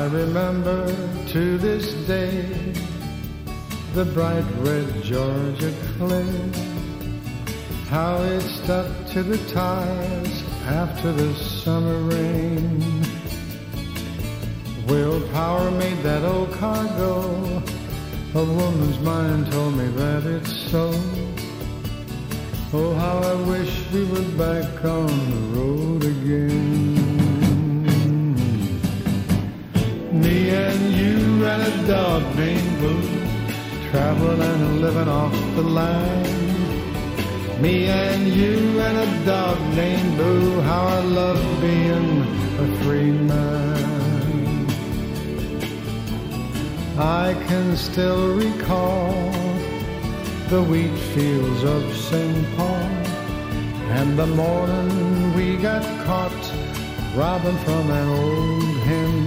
I remember to this day the bright red Georgia clay, how it stuck to the tires after the summer rain. Willpower made that old car go. A woman's mind told me that it's so. Oh, how I wish we were back on the road again. Me and you and a dog named Boo, traveling and living off the line. Me and you and a dog named Boo, how I love being a free man. I can still recall the wheat fields of St. Paul, and the morning we got caught robbing from an old hen.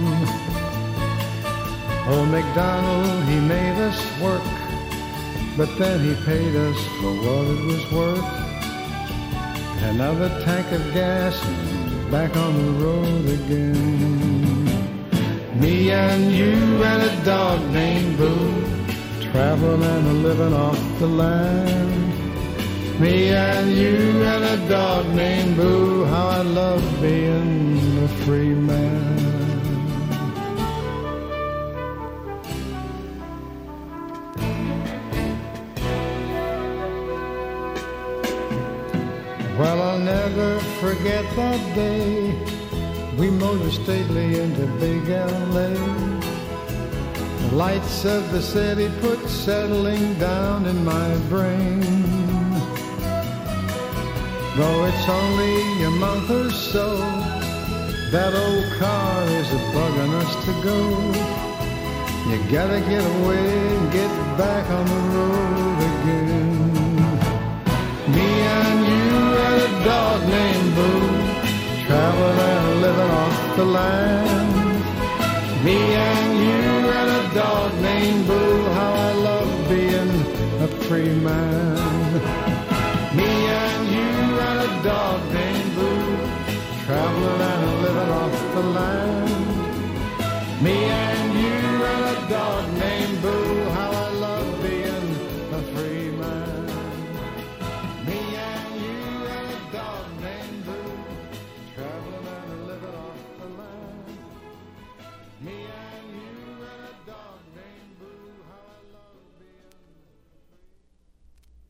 Old MacDonald, he made us work, but then he paid us for what it was worth. Another tank of gas and back on the road again. Me and you and a dog named Boo, traveling and a-living off the land. Me and you and a dog named Boo, how I love being a free man. Well, I'll never forget that day we motored stately into big L.A. The lights of the city put settling down in my brain. Though it's only a month or so, that old car is a bugging us to go. You gotta get away and get back on the road again. Me and you and a dog named Boo, traveling and living off the land. Me and you and a dog named Boo, how I love being a free man. Me and you and a dog named Boo, traveling and living off the land.